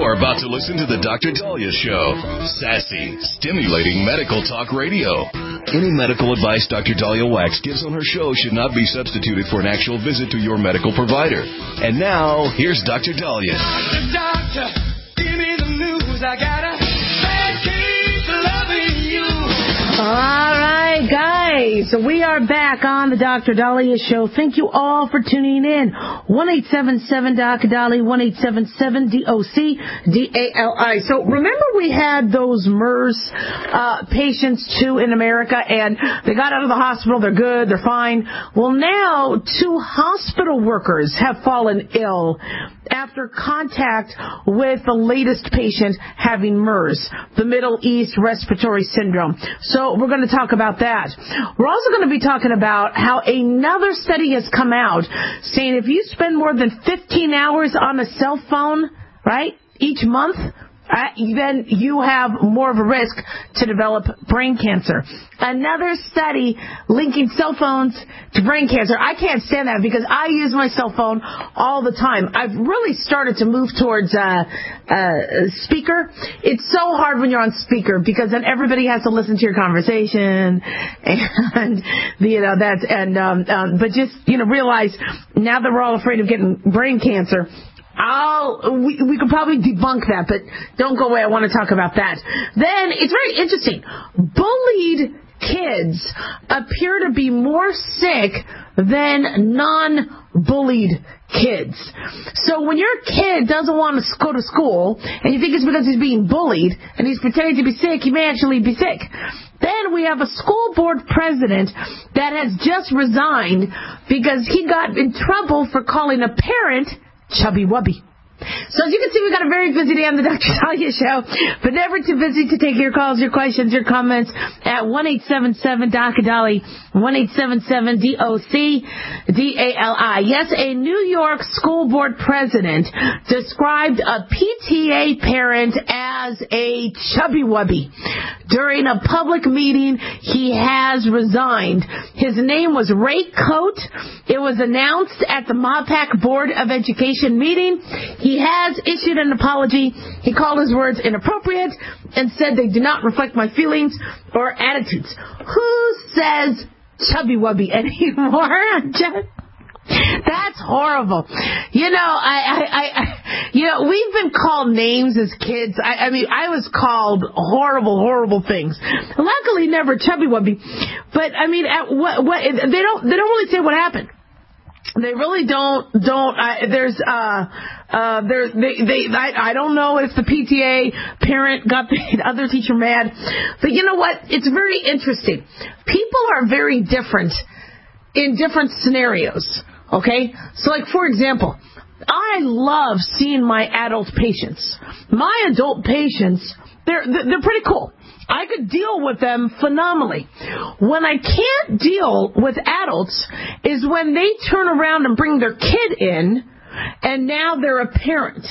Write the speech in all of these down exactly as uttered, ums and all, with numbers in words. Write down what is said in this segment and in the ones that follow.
You're about to listen to the Doctor Daliah Show. Sassy, stimulating medical talk radio. Any medical advice Doctor Daliah Wax gives on her show should not be substituted for an actual visit to your medical provider. And now, here's Doctor Daliah. Doctor, doctor, give me the news. I gotta keep loving you. All right, guys. So we are back on the Doctor Daliah Show. Thank you all for tuning in. one eight seven seven D O C Dali, one eight seven seven D O C D A L I. So remember we had those MERS uh, patients too in America, and they got out of the hospital. They're good. They're fine. Well, now two hospital workers have fallen ill after contact with the latest patient having MERS, the Middle East Respiratory Syndrome. So we're going to talk about that. We're also going to be talking about how another study has come out saying if you spend more than fifteen hours on a cell phone, right, each month, Uh, then you have more of a risk to develop brain cancer. Another study linking cell phones to brain cancer. I can't stand that because I use my cell phone all the time. I've really started to move towards uh, uh, speaker. It's so hard when you're on speaker because then everybody has to listen to your conversation, and you know that's and um, um, but just you know realize now that we're all afraid of getting brain cancer. I'll, we, we could probably debunk that, but don't go away. I want to talk about that. Then, it's very interesting. Bullied kids appear to be more sick than non-bullied kids. So when your kid doesn't want to go to school, and you think it's because he's being bullied, and he's pretending to be sick, he may actually be sick. Then we have a school board president that has just resigned because he got in trouble for calling a parent chubby wubby. So as you can see, we've got a very busy day on the Doctor Daliah Show, but never too busy to take your calls, your questions, your comments at one eight seven seven D O C Dali, one eight seven seven D O C D A L I. Yes, a New York school board president described a P T A parent as a chubby wubby. During a public meeting, he has resigned. His name was Ray Cote. It was announced at the MAPAC Board of Education meeting. He has issued an apology. He called his words inappropriate and said they do not reflect my feelings or attitudes. Who says chubby wubby anymore? That's horrible. You know, I, I, I, you know, we've been called names as kids. I, I mean, I was called horrible, horrible things. Luckily, never chubby wubby. But I mean, at what, what they don't, they don't really say what happened. They really don't, don't, uh, there's, uh, uh, there, they, they, I, I don't know if the P T A parent got the other teacher mad, but you know what? It's very interesting. People are very different in different scenarios, okay? So like, for example, I love seeing my adult patients. My adult patients, they're, they're pretty cool. I could deal with them phenomenally. When I can't deal with adults is when they turn around and bring their kid in, and now they're a parent.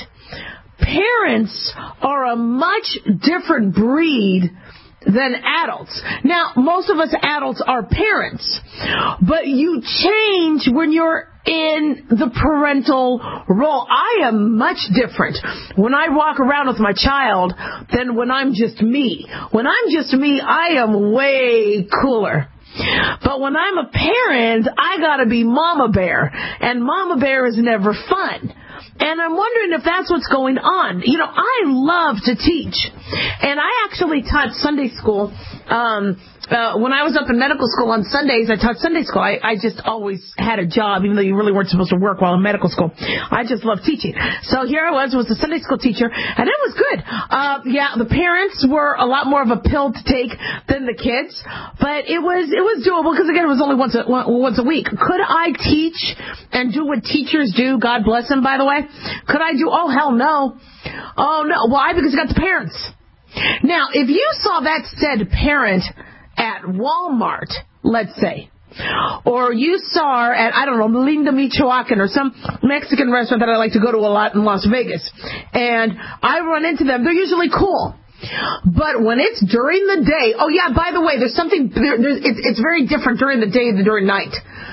Parents are a much different breed than adults. Now, most of us adults are parents, but you change when you're in the parental role. I am much different when I walk around with my child than when I'm just me. When I'm just me, I am way cooler. But when I'm a parent, I gotta be Mama Bear, and Mama Bear is never fun. And I'm wondering if that's what's going on. You know, I love to teach. And I actually taught Sunday school. Um, uh, when I was up in medical school on Sundays, I taught Sunday school. I, I just always had a job, even though you really weren't supposed to work while in medical school. I just loved teaching. So here I was, was a Sunday school teacher, and it was good. Uh, yeah, the parents were a lot more of a pill to take than the kids, but it was it was doable because, again, it was only once a, once a week. Could I teach and do what teachers do? God bless them, by the way. Could I do? Oh, hell no. Oh, no. Why? Because you got the parents. Now, if you saw that said parent at Walmart, let's say, or you saw her at, I don't know, Linda Michoacan or some Mexican restaurant that I like to go to a lot in Las Vegas, and I run into them, they're usually cool. But when it's during the day, oh yeah, by the way, there's something, there, there's, it's, it's very different during the day than during night.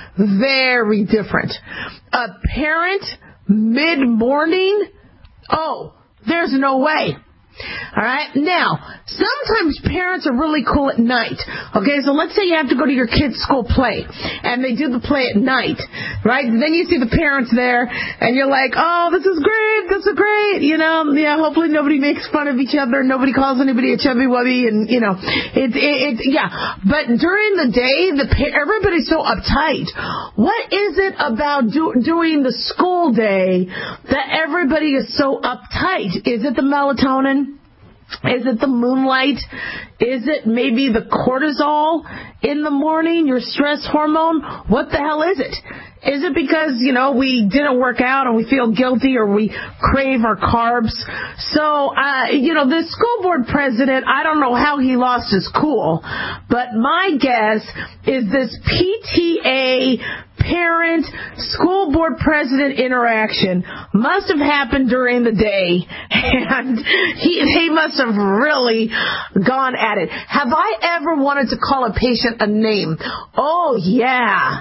Very different. A parent mid-morning, oh, There's no way. All right. Now, sometimes parents are really cool at night. Okay, so let's say you have to go to your kid's school play, and they do the play at night, right? And then you see the parents there, and you're like, oh, this is great, this is great. You know, yeah. Hopefully nobody makes fun of each other, nobody calls anybody a chubby wubby, and you know, it, it, it yeah. But during the day, the everybody's so uptight. What is it about do, during the school day that everybody is so uptight? Is it the melatonin? Is it the moonlight? Is it maybe the cortisol in the morning, your stress hormone? What the hell is it? Is it because, you know, we didn't work out and we feel guilty or we crave our carbs? So, uh, you know, the school board president, I don't know how he lost his cool, but my guess is this P T A parent school board president interaction must have happened during the day, and he, he must have really gone at it. Have I ever wanted to call a patient a name? Oh, yeah.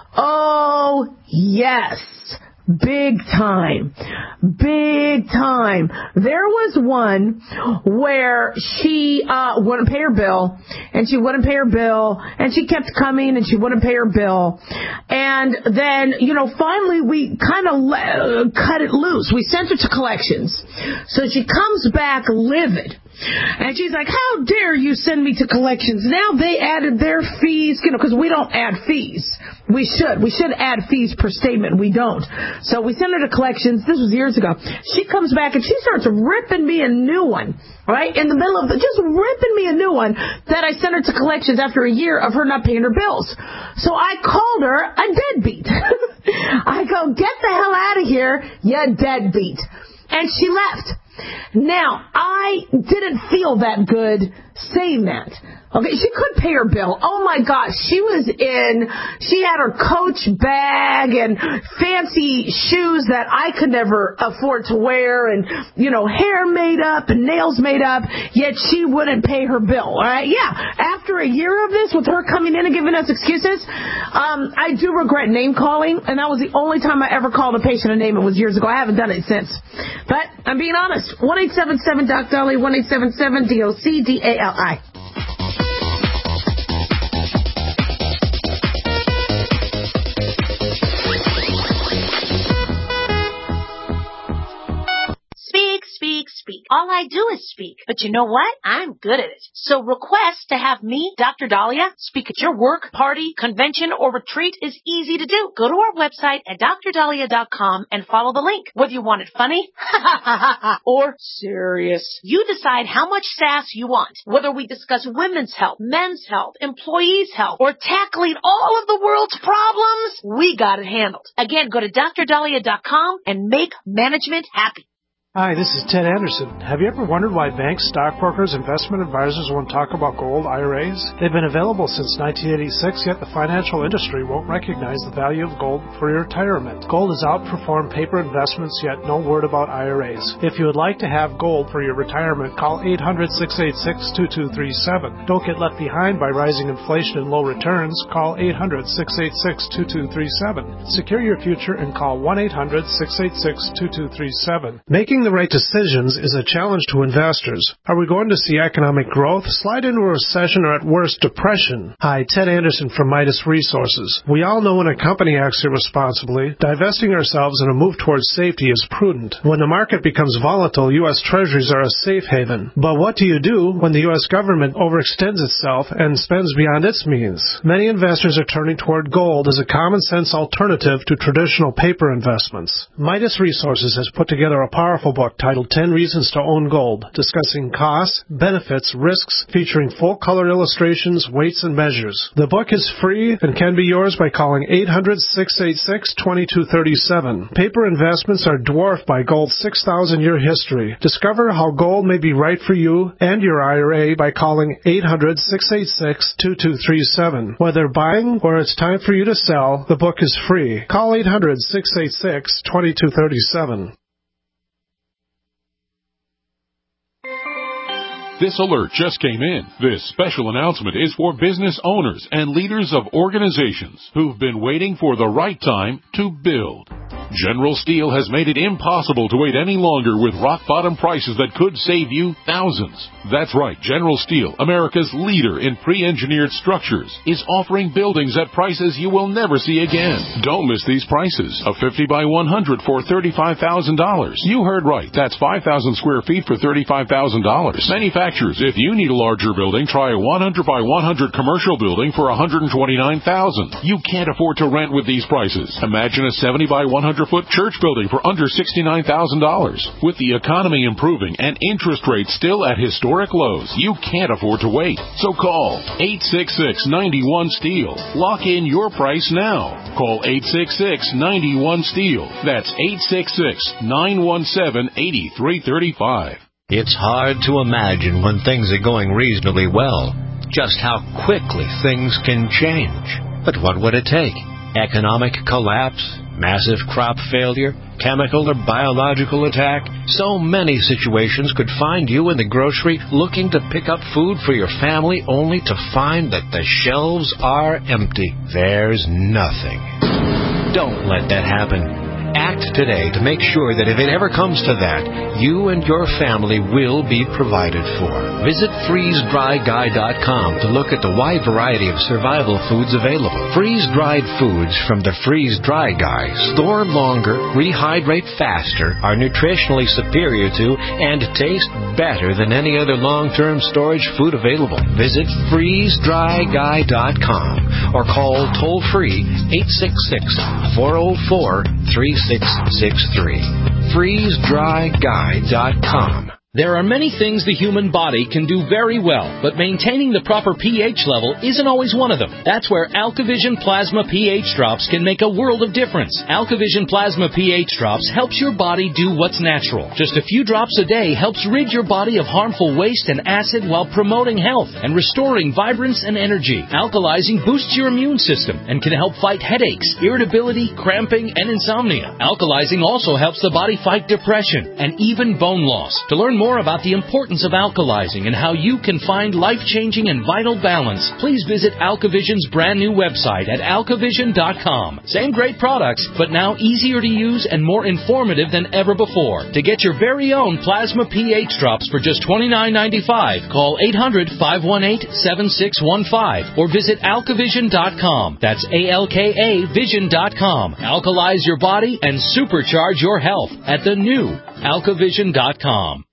Oh, yes. Big time. Big time. There was one where she uh wouldn't pay her bill, and she wouldn't pay her bill, and she kept coming, and she wouldn't pay her bill. And then, you know, finally we kind of le- cut it loose. We sent her to collections. So she comes back livid. And she's like, how dare you send me to collections? Now they added their fees, you know, because we don't add fees. We should. We should add fees per statement. We don't. So we sent her to collections. This was years ago. She comes back and she starts ripping me a new one, right? In the middle of the, just ripping me a new one that I sent her to collections after a year of her not paying her bills. So I called her a deadbeat. I go, get the hell out of here, you deadbeat. And she left. Now, I didn't feel that good saying that. Okay, she could pay her bill. Oh my gosh, she was in, she had her Coach bag and fancy shoes that I could never afford to wear, and, you know, hair made up and nails made up, yet she wouldn't pay her bill. All right, yeah. After a year of this, with her coming in and giving us excuses, um, I do regret name calling, and that was the only time I ever called a patient a name. It was years ago. I haven't done it since. But I'm being honest. one eight seven seven Doc Dolly, one eight seven seven D O C D A L I. Speak. All I do is speak. But you know what? I'm good at it. So request to have me, Doctor Dahlia, speak at your work, party, convention, or retreat is easy to do. Go to our website at dr dahlia dot com and follow the link. Whether you want it funny or serious, you decide how much sass you want. Whether we discuss women's health, men's health, employees' health, or tackling all of the world's problems, we got it handled. Again, go to dr dahlia dot com and make management happy. Hi, this is Ted Anderson. Have you ever wondered why banks, stockbrokers, investment advisors won't talk about gold I R As? They've been available since nineteen eighty-six, yet the financial industry won't recognize the value of gold for your retirement. Gold has outperformed paper investments, yet no word about I R As. If you would like to have gold for your retirement, call eight hundred, six eight six, two two three seven. Don't get left behind by rising inflation and low returns. Call eight hundred, six eight six, two two three seven. Secure your future and call one eight hundred, six eight six, two two three seven. Making the right decisions is a challenge to investors. Are we going to see economic growth, slide into a recession, or at worst, depression? Hi, Ted Anderson from Midas Resources. We all know when a company acts irresponsibly, divesting ourselves in a move towards safety is prudent. When the market becomes volatile, U S Treasuries are a safe haven. But what do you do when the U S government overextends itself and spends beyond its means? Many investors are turning toward gold as a common-sense alternative to traditional paper investments. Midas Resources has put together a powerful book titled ten Reasons to Own Gold, discussing costs, benefits, risks, featuring full-color illustrations, weights, and measures. The book is free and can be yours by calling eight hundred, six eight six, two two three seven. Paper investments are dwarfed by gold's six thousand year history. Discover how gold may be right for you and your I R A by calling eight hundred, six eight six, two two three seven. Whether buying or it's time for you to sell, the book is free. Call eight hundred, six eight six, two two three seven. This alert just came in. This special announcement is for business owners and leaders of organizations who've been waiting for the right time to build. General Steel has made it impossible to wait any longer with rock-bottom prices that could save you thousands. That's right, General Steel, America's leader in pre-engineered structures, is offering buildings at prices you will never see again. Don't miss these prices. A fifty by one hundred for thirty-five thousand dollars. You heard right. That's five thousand square feet for thirty-five thousand dollars. Manufacturers, if you need a larger building, try a one hundred by one hundred commercial building for one hundred twenty-nine thousand dollars. You can't afford to rent with these prices. Imagine a seventy by one hundred foot church building for under sixty-nine thousand dollars. With the economy improving and interest rates still at historic lows, you can't afford to wait. So call eight six six, nine one, STEEL. Lock in your price now. Call eight six six, nine one, STEEL. That's eight six six, nine one seven, eight three three five. It's hard to imagine when things are going reasonably well, just how quickly things can change. But what would it take? Economic collapse? Massive crop failure? Chemical or biological attack? So many situations could find you in the grocery looking to pick up food for your family only to find that the shelves are empty. There's nothing. Don't let that happen. Act today to make sure that if it ever comes to that, you and your family will be provided for. Visit freeze dry guy dot com to look at the wide variety of survival foods available. Freeze-dried foods from the Freeze Dry Guy store longer, rehydrate faster, are nutritionally superior to, and taste better than any other long-term storage food available. Visit freeze dry guy dot com or call toll-free eight six six, four oh four, three six six three. freeze dry guy dot com. There are many things the human body can do very well, but maintaining the proper pH level isn't always one of them. That's where AlkaVision Plasma pH Drops can make a world of difference. AlkaVision Plasma pH Drops helps your body do what's natural. Just a few drops a day helps rid your body of harmful waste and acid while promoting health and restoring vibrance and energy. Alkalizing boosts your immune system and can help fight headaches, irritability, cramping, and insomnia. Alkalizing also helps the body fight depression and even bone loss. To learn more more about the importance of alkalizing and how you can find life-changing and vital balance, please visit AlkaVision's brand new website at alkavision dot com. Same great products, but now easier to use and more informative than ever before. To get your very own Plasma pH Drops for just twenty-nine ninety-five, call eight hundred, five one eight, seven six one five or visit alkavision dot com. That's A L K A vision dot com. Alkalize your body and supercharge your health at the new alkavision dot com.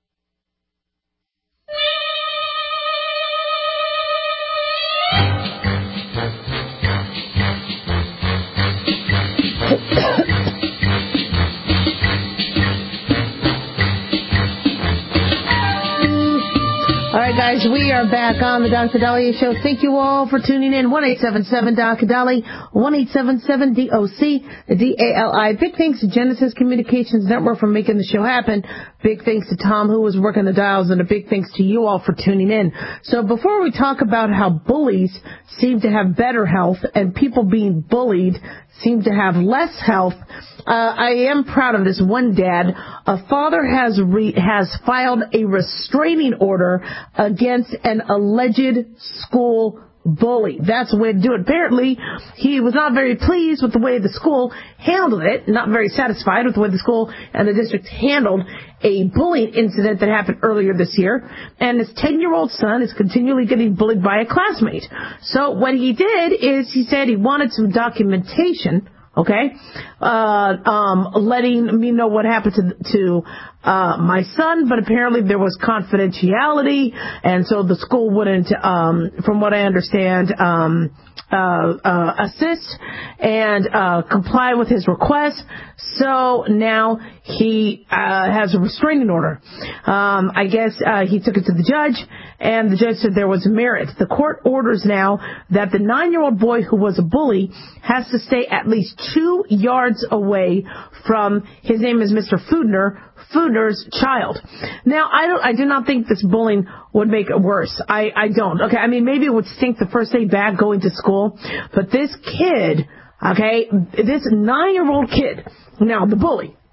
All right, guys, we are back on the Doctor Dahlia Show. Thank you all for tuning in. one eight seven seven D O C D A L I, one eight seven seven D O C D A L I. Big thanks to Genesis Communications Network for making the show happen. Big thanks to Tom, who was working the dials, and a big thanks to you all for tuning in. So before we talk about how bullies seem to have better health and people being bullied seem to have less health, uh, I am proud of this one dad. A father has re- has filed a restraining order against an alleged school bully. That's the way to do it. Apparently, he was not very pleased with the way the school handled it, not very satisfied with the way the school and the district handled a bullying incident that happened earlier this year. And his ten-year-old son is continually getting bullied by a classmate. So what he did is he said he wanted some documentation, okay, uh, um, letting me know what happened to, to uh, my son, but apparently there was confidentiality, and so the school wouldn't, um, from what I understand, um, uh, uh, assist and uh, comply with his request. So now he uh, has a restraining order. Um, I guess uh, he took it to the judge, and the judge said there was merit. The court orders now that the nine-year-old boy who was a bully has to stay at least two yards away from, his name is Mister Fudner, Fudner's child. Now, I don't, I do not think this bullying would make it worse. I, I don't. Okay, I mean, maybe it would stink the first day back going to school, but this kid, okay, this nine-year-old kid, now the bully,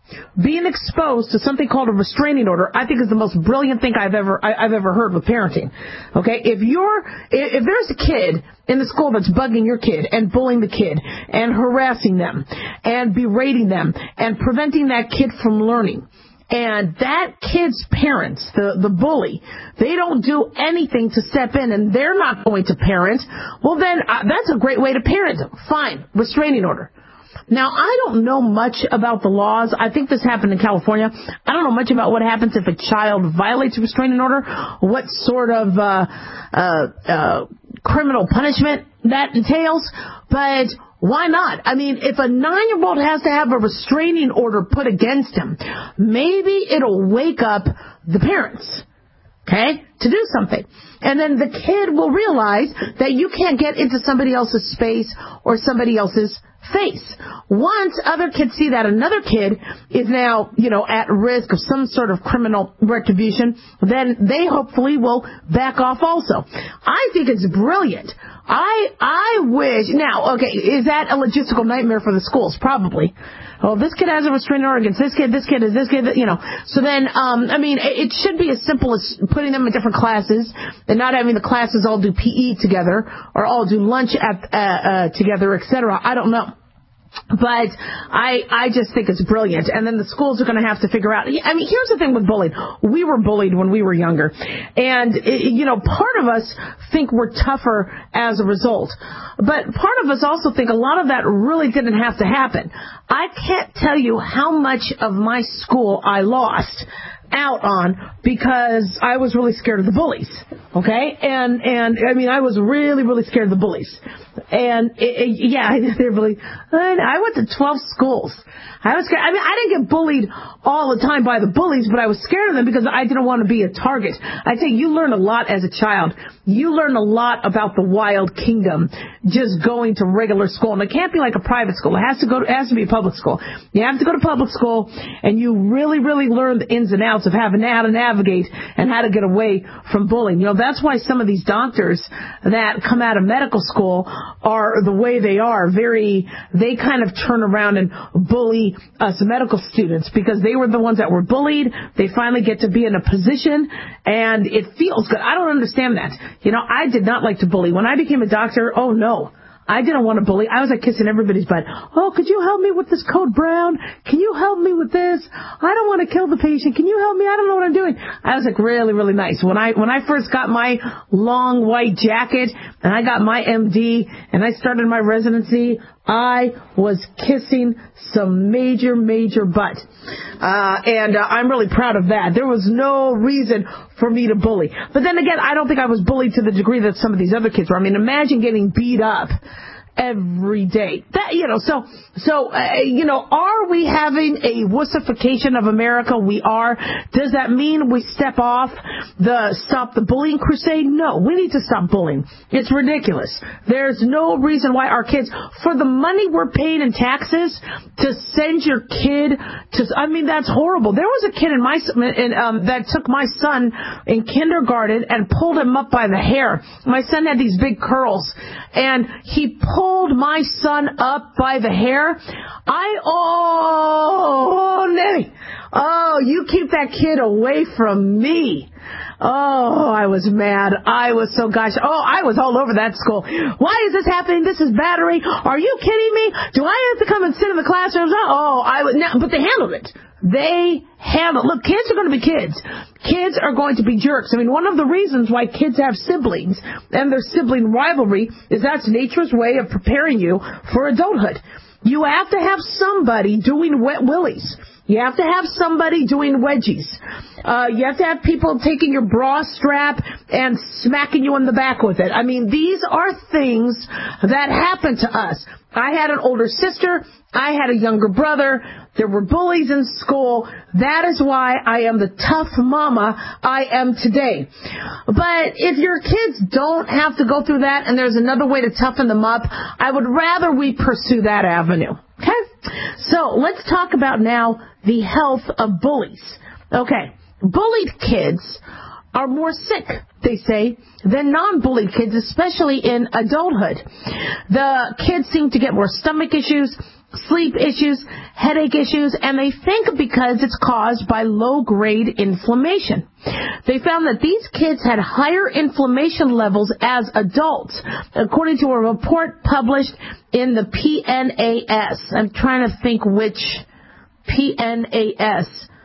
being exposed to something called a restraining order, I think is the most brilliant thing I've ever I, I've ever heard with parenting. Okay, if you're if there's a kid in the school that's bugging your kid and bullying the kid and harassing them and berating them and preventing that kid from learning, and that kid's parents, the, the bully, they don't do anything to step in and they're not going to parent, well then uh, that's a great way to parent them. Fine, restraining order. Now, I don't know much about the laws. I think this happened in California. I don't know much about what happens if a child violates a restraining order, what sort of uh, uh, uh, criminal punishment that entails, but why not? I mean, if a nine-year-old has to have a restraining order put against him, maybe it'll wake up the parents, okay, to do something. And then the kid will realize that you can't get into somebody else's space or somebody else's face. Once other kids see that another kid is now, you know, at risk of some sort of criminal retribution, then they hopefully will back off also. I think it's brilliant. I I wish, now, okay, is that a logistical nightmare for the schools? Probably. Oh, this kid has a restraining order against this kid, this kid is this kid, you know. So then, um, I mean, it should be as simple as putting them in different classes and not having the classes all do P E together or all do lunch at, uh, uh, together, et cetera. I don't know. But I I just think it's brilliant. And then the schools are going to have to figure out. I mean, here's the thing with bullying. We were bullied when we were younger. And, you know, part of us think we're tougher as a result. But part of us also think a lot of that really didn't have to happen. I can't tell you how much of my school I lost out on because I was really scared of the bullies. Okay? And, and I mean, I was really, really scared of the bullies. And, it, it, yeah, they're really, I went to twelve schools. I was scared. I mean, I didn't get bullied all the time by the bullies, but I was scared of them because I didn't want to be a target. I think you learn a lot as a child. You learn a lot about the wild kingdom just going to regular school. And it can't be like a private school. It has to go to, it has to be a public school. You have to go to public school and you really, really learn the ins and outs of having how to navigate and how to get away from bullying. You know, that's why some of these doctors that come out of medical school are the way they are. Very, they kind of turn around and bully us medical students because they were the ones that were bullied. They finally get to be in a position and it feels good. I don't understand that. You know, I did not like to bully. When I became a doctor, oh no. I didn't want to bully. I was like kissing everybody's butt. Oh, could you help me with this code brown? Can you help me with this? I don't want to kill the patient. Can you help me? I don't know what I'm doing. I was like really, really nice. When I, when I first got my long white jacket and I got my M D and I started my residency, I was kissing some major, major butt. Uh, and uh, I'm really proud of that. There was no reason for me to bully. But then again, I don't think I was bullied to the degree that some of these other kids were. I mean, imagine getting beat up every day. That, you know, so, so, uh, you know, are we having a wussification of America? We are. Does that mean we step off the Stop the Bullying crusade? No, we need to stop bullying. It's ridiculous. There's no reason why our kids, for the money we're paying in taxes, to send your kid to, I mean, that's horrible. There was a kid in my, in, um, that took my son in kindergarten and pulled him up by the hair. My son had these big curls and he pulled my son up by the hair. I, oh, oh, Nanny. Oh, you keep that kid away from me. Oh, I was mad. I was so gosh. Oh, I was all over that school. Why is this happening? This is battery. Are you kidding me? Do I have to come and sit in the classrooms? Oh, I was, no, but they handled it. They handle. Look, kids are going to be kids. Kids are going to be jerks. I mean, one of the reasons why kids have siblings and their sibling rivalry is that's nature's way of preparing you for adulthood. You have to have somebody doing wet willies. You have to have somebody doing wedgies. Uh, you have to have people taking your bra strap and smacking you in the back with it. I mean, these are things that happen to us. I had an older sister. I had a younger brother. There were bullies in school. That is why I am the tough mama I am today. But if your kids don't have to go through that and there's another way to toughen them up, I would rather we pursue that avenue. Okay? So let's talk about now the health of bullies. Okay. Bullied kids are more sick, they say, than non-bullied kids, especially in adulthood. The kids seem to get more stomach issues. sleep issues, headache issues, and they think because it's caused by low-grade inflammation. They found that these kids had higher inflammation levels as adults, according to a report published in the P N A S. I'm trying to think which P N A S.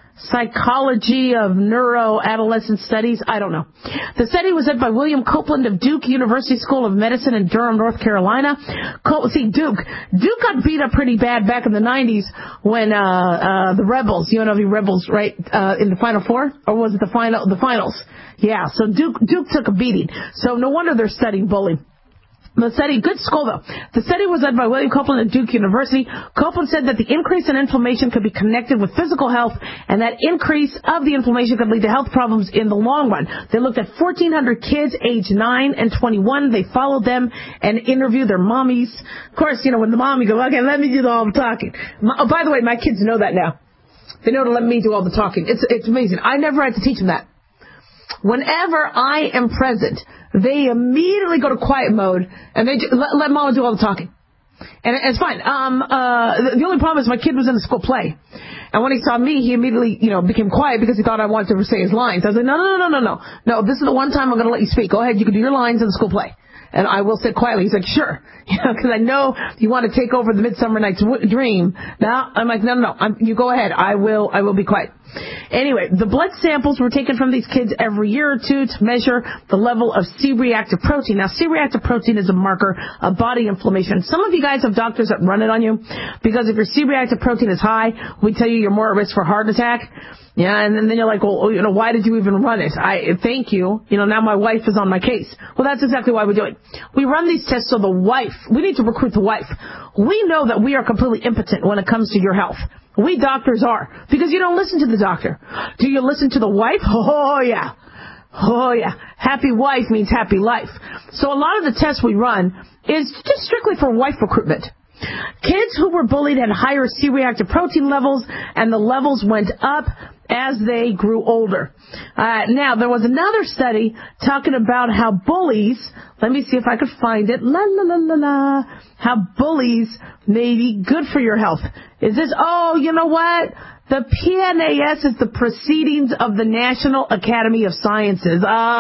Psychology of Neuroadolescent Studies. I don't know. The study was led by William Copeland of Duke University School of Medicine in Durham, North Carolina. Co- See, Duke. Duke got beat up pretty bad back in the nineties when uh, uh, the Rebels, U N L V Rebels, right, uh, in the Final Four? Or was it the final, the finals? Yeah, so Duke, Duke took a beating. So no wonder they're studying bullying. The study, good school though. The study was led by William Copeland at Duke University. Copeland said that the increase in inflammation could be connected with physical health, and that increase of the inflammation could lead to health problems in the long run. They looked at fourteen hundred kids aged nine and twenty-one. They followed them and interviewed their mommies. Of course, you know, when the mommy goes, okay, let me do all the talking. Oh, by the way, my kids know that now. They know to let me do all the talking. It's, it's amazing. I never had to teach them that. Whenever I am present, they immediately go to quiet mode and they just, let, let mama do all the talking. And it's fine. Um, uh, the only problem is my kid was in the school play. And when he saw me, he immediately, you know, became quiet because he thought I wanted to say his lines. I was like, no, no, no, no, no, no. No, this is the one time I'm going to let you speak. Go ahead. You can do your lines in the school play. And I will sit quietly. He's like, sure. You know, because I know you want to take over the Midsummer Night's w- Dream. Now, I'm like, no, no, no. I'm, you go ahead. I will, I will be quiet. Anyway, the blood samples were taken from these kids every year or two to measure the level of C-reactive protein. Now, C-reactive protein is a marker of body inflammation. Some of you guys have doctors that run it on you because if your C-reactive protein is high, we tell you you're more at risk for heart attack. Yeah, and then you're like, well, you know, why did you even run it? I thank you. You know, now my wife is on my case. Well, that's exactly why we do it. We run these tests so the wife, we need to recruit the wife. We know that we are completely impotent when it comes to your health. We doctors are, because you don't listen to the doctor. Do you listen to the wife? Oh, yeah. Oh, yeah. Happy wife means happy life. So a lot of the tests we run is just strictly for wife recruitment. Kids who were bullied had higher C-reactive protein levels, and the levels went up as they grew older. Uh, now, there was another study talking about how bullies, let me see if I could find it, la la la la la, how bullies may be good for your health. Is this, oh, you know what? The P N A S is the Proceedings of the National Academy of Sciences.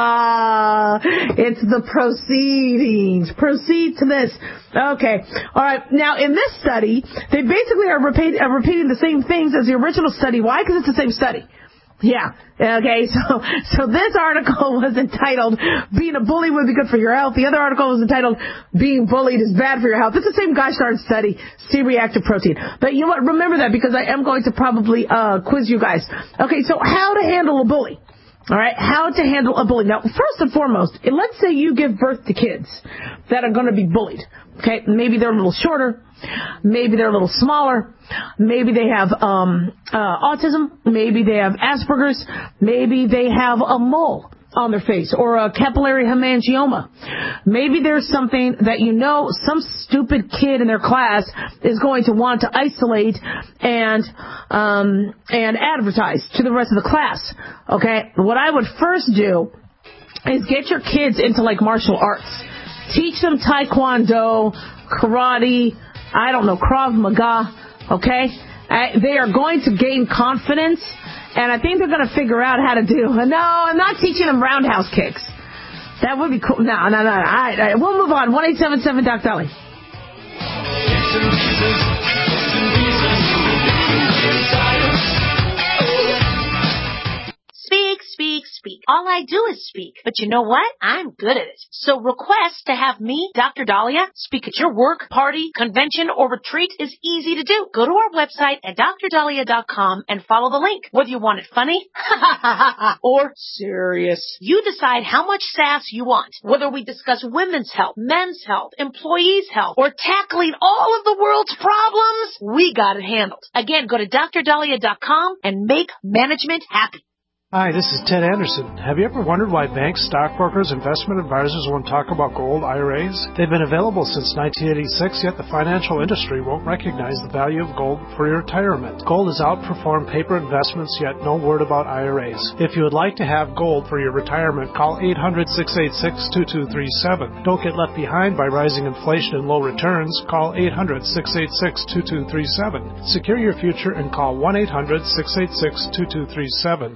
Ah, it's the proceedings. Proceed to this. Okay. All right. Now, in this study, they basically are, repeat, are repeating the same things as the original study. Why? Because it's the same study. Yeah. Okay, so so this article was entitled, Being a Bully Would Be Good for Your Health. The other article was entitled, Being Bullied is Bad for Your Health. It's the same gosh darn study, C-reactive protein. But you know what? Remember that because I am going to probably uh quiz you guys. Okay, so how to handle a bully. All right, how to handle a bully. Now, first and foremost, let's say you give birth to kids that are going to be bullied. Okay, maybe they're a little shorter. Maybe they're a little smaller. Maybe they have um, uh, autism. Maybe they have Asperger's. Maybe they have a mole on their face or a capillary hemangioma. Maybe there's something that you know some stupid kid in their class is going to want to isolate and um, and advertise to the rest of the class. Okay, what I would first do is get your kids into like martial arts. Teach them taekwondo, karate, I don't know, Krav Maga, okay? Uh, they are going to gain confidence, and I think they're going to figure out how to do. No, I'm not teaching them roundhouse kicks. That would be cool. No, no, no. All right, all right. We'll move on. one eight seven seven Doc Dolly. Speak, speak, speak. All I do is speak. But you know what? I'm good at it. So request to have me, Doctor Dahlia, speak at your work, party, convention, or retreat is easy to do. Go to our website at dr dahlia dot com and follow the link. Whether you want it funny or serious, you decide how much sass you want. Whether we discuss women's health, men's health, employees' health, or tackling all of the world's problems, we got it handled. Again, go to dr dahlia dot com and make management happy. Hi, this is Ted Anderson. Have you ever wondered why banks, stockbrokers, investment advisors won't talk about gold I R As? They've been available since nineteen eighty-six, yet the financial industry won't recognize the value of gold for your retirement. Gold has outperformed paper investments, yet no word about I R As. If you would like to have gold for your retirement, call eight hundred, six eight six, two two three seven. Don't get left behind by rising inflation and low returns. Call eight hundred, six eight six, two two three seven. Secure your future and call one eight hundred, six eight six, two two three seven.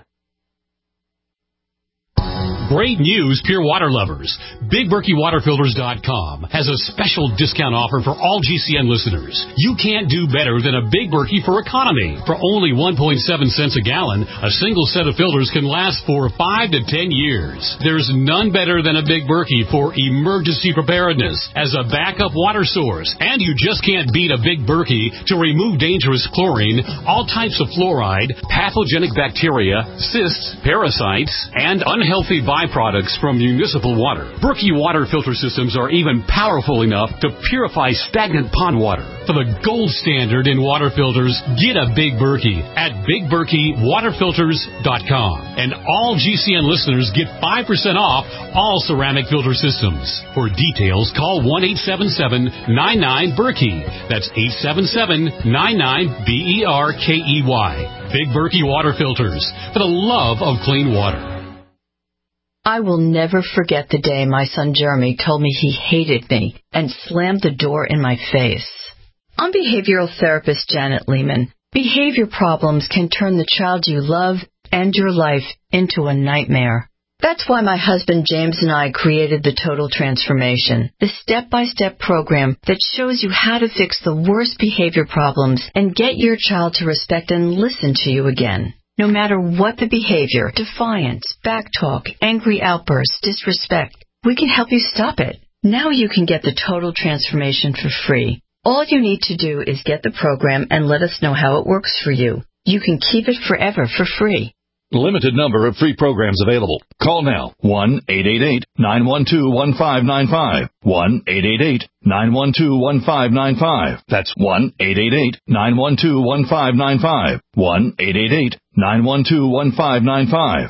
Great news, Pure Water lovers. Big Berkey Water Filters dot com has a special discount offer for all G C N listeners. You can't do better than a Big Berkey for economy. For only one point seven cents a gallon, a single set of filters can last for five to ten years. There's none better than a Big Berkey for emergency preparedness as a backup water source. And you just can't beat a Big Berkey to remove dangerous chlorine, all types of fluoride, pathogenic bacteria, cysts, parasites, and unhealthy byproducts from municipal water. Berkey water filter systems are even powerful enough to purify stagnant pond water. For the gold standard in water filters, get a Big Berkey at Big Berkey Water Filters dot com. And all G C N listeners get five percent off all ceramic filter systems. For details, call one eight seven seven, nine nine, Berkey. That's eight seven seven, nine nine, B E R K E Y. Big Berkey Water Filters, for the love of clean water. I will never forget the day my son Jeremy told me he hated me and slammed the door in my face. I'm behavioral therapist Janet Lehman. Behavior problems can turn the child you love and your life into a nightmare. That's why my husband James and I created the Total Transformation, the step-by-step program that shows you how to fix the worst behavior problems and get your child to respect and listen to you again. No matter what the behavior, defiance, backtalk, angry outbursts, disrespect, we can help you stop it. Now you can get the Total Transformation for free. All you need to do is get the program and let us know how it works for you. You can keep it forever for free. Limited number of free programs available. Call now. one eight eight eight, nine one two, one five nine five. one eight eight eight, nine one two, one five nine five. That's one eight eight eight, nine one two, one five nine five. one eight eight eight, nine one two, one five nine five.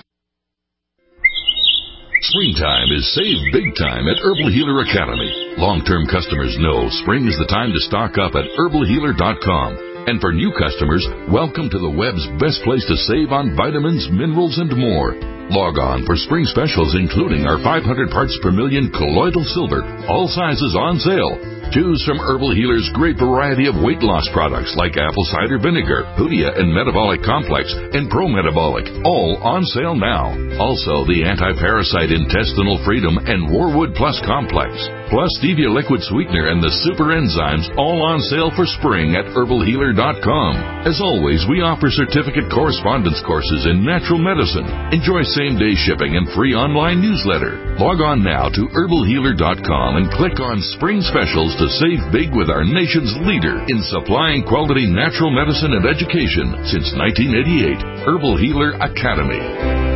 Springtime is save big time at Herbal Healer Academy. Long-term customers know spring is the time to stock up at herbal healer dot com. And for new customers, welcome to the web's best place to save on vitamins, minerals, and more. Log on for spring specials, including our five hundred parts per million colloidal silver, all sizes on sale. Choose from Herbal Healer's great variety of weight loss products like apple cider vinegar, Hoodia and Metabolic Complex, and Pro Metabolic, all on sale now. Also, the Anti-Parasite Intestinal Freedom and Warwood Plus Complex, plus Stevia Liquid Sweetener and the Super Enzymes, all on sale for spring at herbal healer dot com. As always, we offer certificate correspondence courses in natural medicine. Enjoy same-day shipping and free online newsletter. Log on now to herbal healer dot com and click on Spring Specials to save big with our nation's leader in supplying quality natural medicine and education since nineteen eighty-eight, Herbal Healer Academy.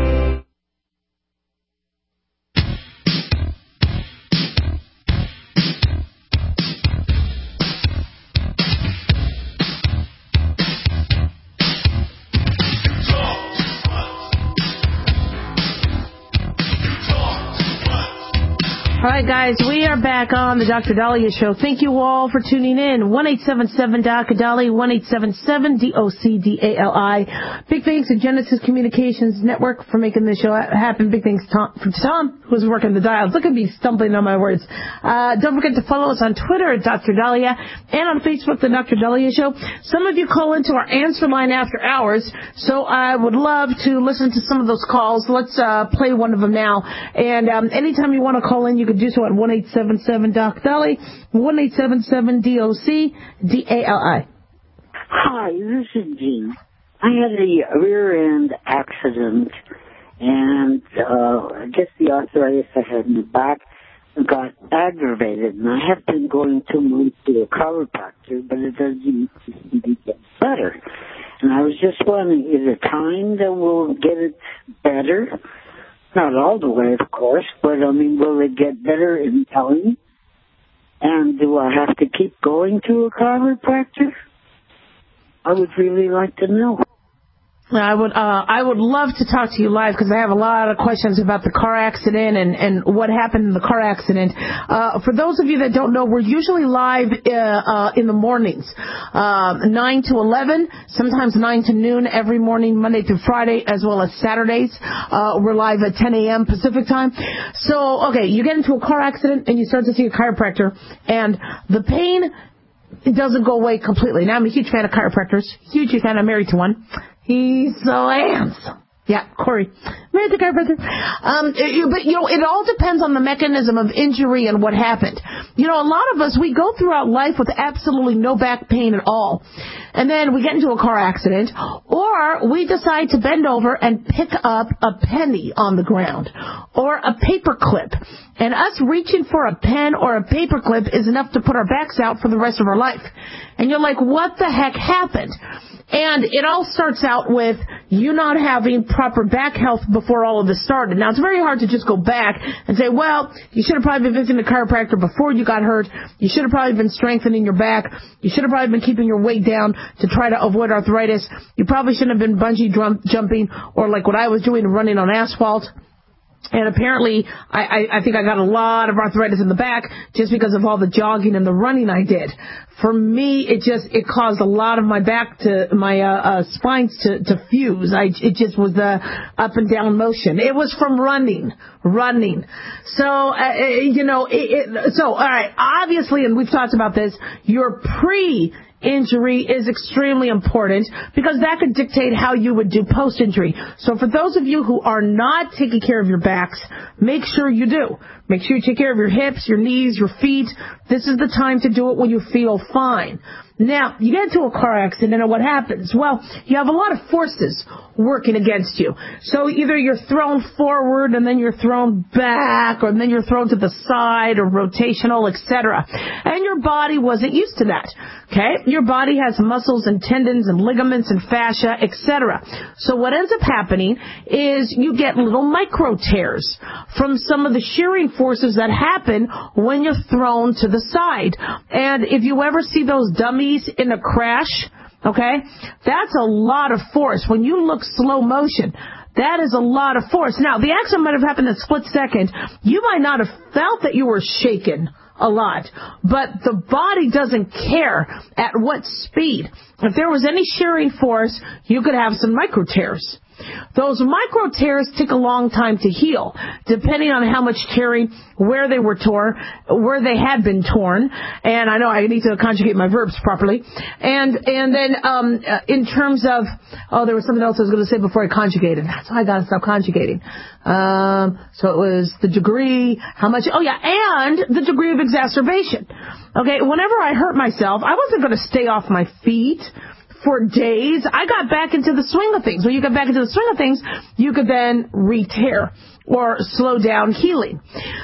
All right, guys, we are back on the Doctor Dahlia Show. Thank you all for tuning in. one eight seven seven, D O C Dali, one eight seven seven, D O C D A L I. Big thanks to Genesis Communications Network for making this show happen. Big thanks to Tom, for Tom, who's working the dials. Look at me stumbling on my words. Uh, don't forget to follow us on Twitter at Doctor Dahlia and on Facebook, the Doctor Dahlia Show. Some of you call into our answer line after hours, so I would love to listen to some of those calls. Let's uh, play one of them now. And um, anytime you want to call in, you can do so at one eight seven seven, D O C Dali, one eight seven seven, D O C D A L I. Hi, this is Jean. I had a rear-end accident, and uh, I guess the arthritis I had in the back got aggravated, and I have been going two months to a chiropractor, but it doesn't seem to get better. And I was just wondering, is it time that we'll get it better? Not all the way, of course, but, I mean, will it get better in time? And do I have to keep going to a chiropractor? I would really like to know. I would uh, I would love to talk to you live because I have a lot of questions about the car accident and, and what happened in the car accident. Uh, for those of you that don't know, we're usually live uh, uh, in the mornings, uh, nine to eleven, sometimes nine to noon every morning, Monday through Friday, as well as Saturdays. Uh, we're live at ten a.m. Pacific time. So, okay, you get into a car accident and you start to see a chiropractor, and the pain it doesn't go away completely. Now, I'm a huge fan of chiropractors, huge fan. I'm married to one. He's so handsome. Yeah, Corey. Married to chiropractor. Um, it, but, you know, it all depends on the mechanism of injury and what happened. You know, a lot of us, we go throughout life with absolutely no back pain at all. And then we get into a car accident, or we decide to bend over and pick up a penny on the ground, or a paper clip. And us reaching for a pen or a paper clip is enough to put our backs out for the rest of our life. And you're like, what the heck happened? And it all starts out with you not having proper back health before all of this started. Now, it's very hard to just go back and say, well, you should have probably been visiting a chiropractor before you got hurt. You should have probably been strengthening your back. You should have probably been keeping your weight down to try to avoid arthritis. You probably shouldn't have been bungee drum- jumping or like what I was doing, running on asphalt. And apparently, I, I, I think I got a lot of arthritis in the back just because of all the jogging and the running I did. For me, it just, it caused a lot of my back to, my, uh, uh spines to, to fuse. I, it just was the up and down motion. It was from running, running. So, uh, you know, it, it, so, alright, obviously, and we've talked about this, your pre- injury is extremely important because that could dictate how you would do post-injury. So for those of you who are not taking care of your backs, make sure you do. Make sure you take care of your hips, your knees, your feet. This is the time to do it when you feel fine. Now, you get into a car accident and what happens? Well, you have a lot of forces working against you. So either you're thrown forward and then you're thrown back, or then you're thrown to the side or rotational, et cetera. And your body wasn't used to that. Okay? Your body has muscles and tendons and ligaments and fascia, et cetera. So what ends up happening is you get little micro tears from some of the shearing forces that happen when you're thrown to the side. And if you ever see those dummies in a crash, okay, that's a lot of force. When you look slow motion, that is a lot of force. Now, the accident might have happened in a split second. You might not have felt that you were shaken a lot, but the body doesn't care at what speed. If there was any shearing force, you could have some micro tears. Those micro tears take a long time to heal, depending on how much tearing, where they were torn, where they had been torn. And I know I need to conjugate my verbs properly. And and then um, in terms of, oh, there was something else I was going to say before I conjugated. That's why I got to stop conjugating. Um, so it was the degree, how much, oh yeah, and the degree of exacerbation. Okay, whenever I hurt myself, I wasn't going to stay off my feet for days. I got back into the swing of things. When you get back into the swing of things, you could then re-tear or slow down healing.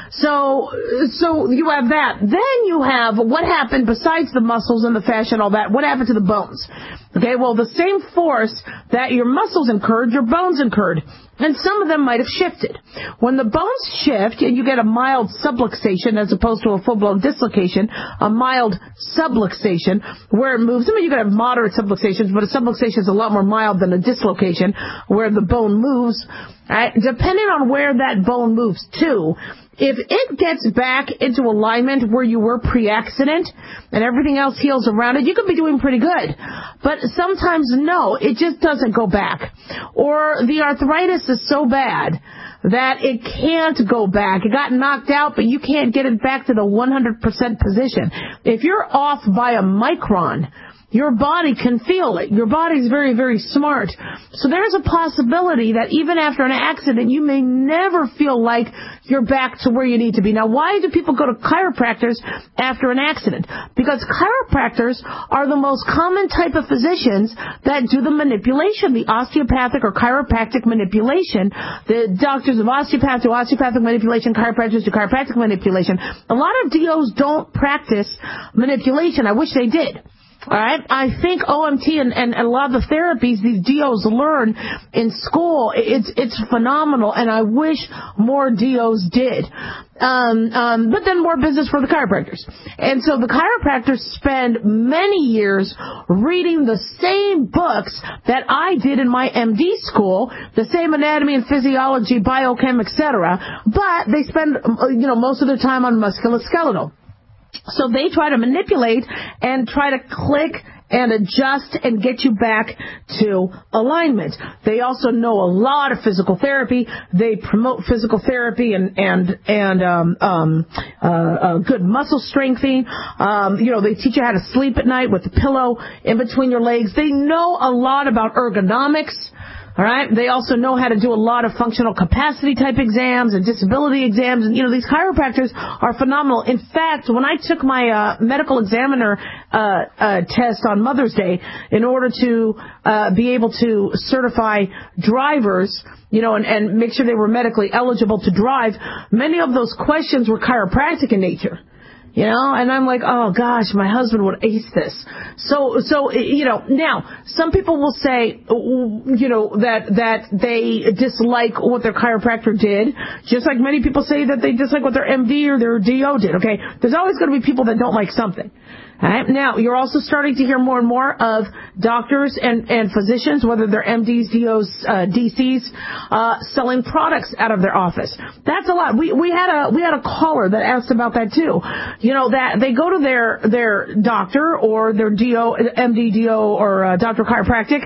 So, so you have that. Then you have what happened besides the muscles and the fascia and all that. What happened to the bones? Okay, well, the same force that your muscles incurred, your bones incurred. And some of them might have shifted. When the bones shift and you get a mild subluxation as opposed to a full-blown dislocation, a mild subluxation where it moves. I mean, you can have moderate subluxations, but a subluxation is a lot more mild than a dislocation where the bone moves. Right? Depending on where that bone moves to, if it gets back into alignment where you were pre-accident and everything else heals around it, you could be doing pretty good. But sometimes, no, it just doesn't go back. Or the arthritis is so bad that it can't go back. It got knocked out, but you can't get it back to the one hundred percent position. If you're off by a micron, your body can feel it. Your body's very, very smart. So there's a possibility that even after an accident, you may never feel like you're back to where you need to be. Now, why do people go to chiropractors after an accident? Because chiropractors are the most common type of physicians that do the manipulation, the osteopathic or chiropractic manipulation. The doctors of osteopath do osteopathic manipulation, chiropractors do chiropractic manipulation. A lot of D Os don't practice manipulation. I wish they did. All right, I think O M T and, and, and a lot of the therapies these D Os learn in school, it's it's phenomenal, and I wish more D Os did. Um, um, but then more business for the chiropractors. And so the chiropractors spend many years reading the same books that I did in my M D school, the same anatomy and physiology, biochem, et cetera. But they spend, you know, most of their time on musculoskeletal. So they try to manipulate and try to click and adjust and get you back to alignment. They also know a lot of physical therapy. They promote physical therapy and and and um, um, uh, uh, good muscle strengthening. Um, you know, they teach you how to sleep at night with the pillow in between your legs. They know a lot about ergonomics. All right. They also know how to do a lot of functional capacity type exams and disability exams. And, you know, these chiropractors are phenomenal. In fact, when I took my uh, medical examiner uh, uh, test on Mother's Day in order to uh, be able to certify drivers, you know, and, and make sure they were medically eligible to drive, many of those questions were chiropractic in nature. You know, and I'm like, oh gosh, my husband would ace this. So, so, you know, now, some people will say, you know, that, that they dislike what their chiropractor did, just like many people say that they dislike what their M D or their D O did, okay? There's always going to be people that don't like something. All right. Now, you're also starting to hear more and more of doctors and, and physicians, whether they're M Ds, D Os, uh, D Cs, uh, selling products out of their office. That's a lot. We, we had a, we had a caller that asked about that too. You know, that they go to their, their doctor or their D O, M D, D O, or uh, Doctor Chiropractic,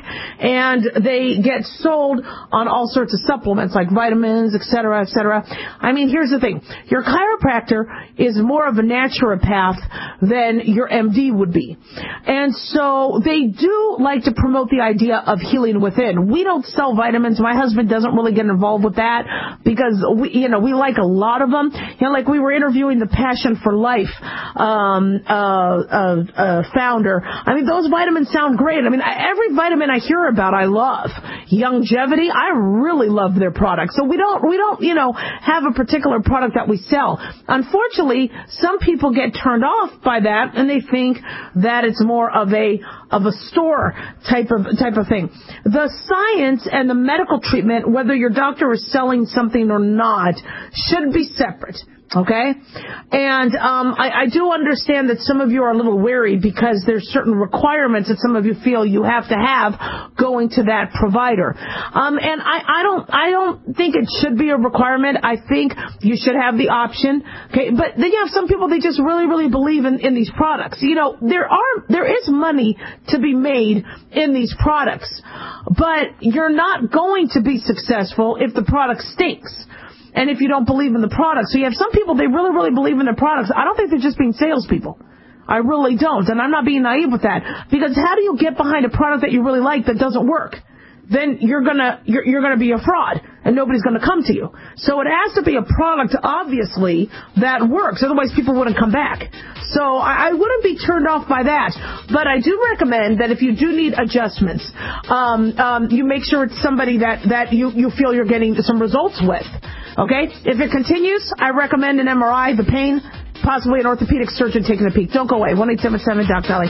and they get sold on all sorts of supplements like vitamins, et cetera, et cetera. I mean, here's the thing. Your chiropractor is more of a naturopath than your M D would be. And so they do like to promote the idea of healing within. We don't sell vitamins. My husband doesn't really get involved with that because we, you know, we like a lot of them. You know, like we were interviewing the Passion for Life um, uh, uh, uh, founder. I mean, those vitamins sound great. I mean, every vitamin I hear about, I love. Longevity, I really love their products. So we don't, we don't, you know, have a particular product that we sell. Unfortunately, some people get turned off by that, and they think that it's more of a of a store type of type of thing. The science and the medical treatment, whether your doctor is selling something or not, should be separate. Okay? And um, I, I do understand that some of you are a little wary because there's certain requirements that some of you feel you have to have going to that provider. Um, and I, I don't I don't think it should be a requirement. I think you should have the option. Okay? But then you have some people, they just really, really believe in, in these products. You know, there are there is money to be made in these products. But you're not going to be successful if the product stinks. And if you don't believe in the product. So you have some people, they really, really believe in their products. I don't think they're just being salespeople. I really don't. And I'm not being naive with that. Because how do you get behind a product that you really like that doesn't work? Then you're gonna, you're, you're gonna be a fraud. And nobody's gonna come to you. So it has to be a product, obviously, that works. Otherwise people wouldn't come back. So I, I wouldn't be turned off by that. But I do recommend that if you do need adjustments, um, um, you make sure it's somebody that, that you, you feel you're getting some results with. Okay? If it continues, I recommend an M R I, the pain, possibly an orthopedic surgeon taking a peek. Don't go away. one eight seven seven Doc Dolly.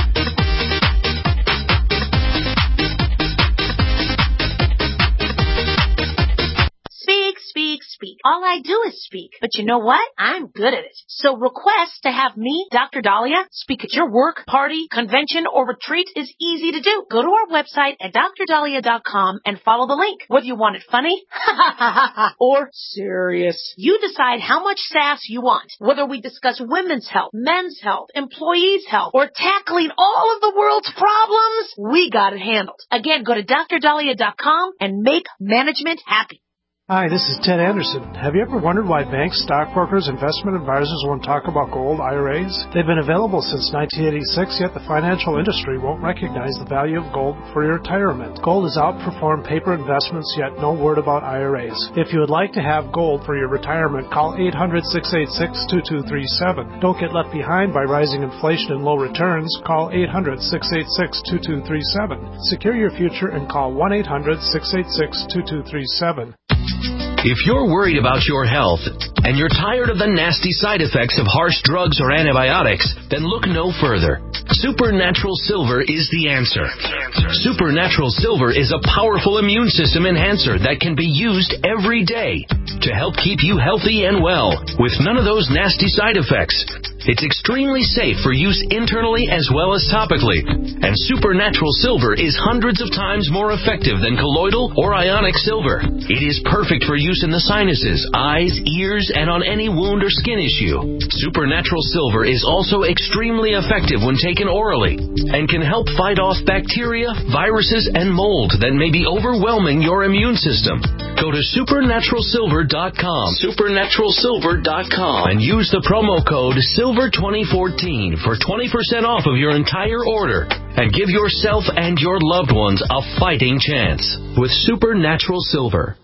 Speak, speak. All I do is speak. But you know what? I'm good at it. So request to have me, Doctor Dahlia, speak at your work, party, convention, or retreat is easy to do. Go to our website at D R dahlia dot com and follow the link. Whether you want it funny or serious, you decide how much sass you want. Whether we discuss women's health, men's health, employees' health, or tackling all of the world's problems, we got it handled. Again, go to D R dahlia dot com and make management happy. Hi, this is Ted Anderson. Have you ever wondered why banks, stockbrokers, investment advisors won't talk about gold I R As? They've been available since nineteen eighty-six, yet the financial industry won't recognize the value of gold for your retirement. Gold has outperformed paper investments, yet no word about I R As. If you would like to have gold for your retirement, call eight hundred, six eight six, two two three seven. Don't get left behind by rising inflation and low returns. Call eight hundred, six eight six, two two three seven. Secure your future and call one eight hundred, six eight six, two two three seven. If you're worried about your health and you're tired of the nasty side effects of harsh drugs or antibiotics, then look no further. Supernatural Silver is the answer. Supernatural Silver is a powerful immune system enhancer that can be used every day to help keep you healthy and well with none of those nasty side effects. It's extremely safe for use internally as well as topically. And Supernatural Silver is hundreds of times more effective than colloidal or ionic silver. It is perfect for use in the sinuses, eyes, ears, and on any wound or skin issue. Supernatural Silver is also extremely effective when taken orally and can help fight off bacteria, viruses, and mold that may be overwhelming your immune system. Go to supernatural silver dot com, supernatural silver dot com, and use the promo code silver twenty fourteen for twenty percent off of your entire order. And give yourself and your loved ones a fighting chance with Supernatural Silver.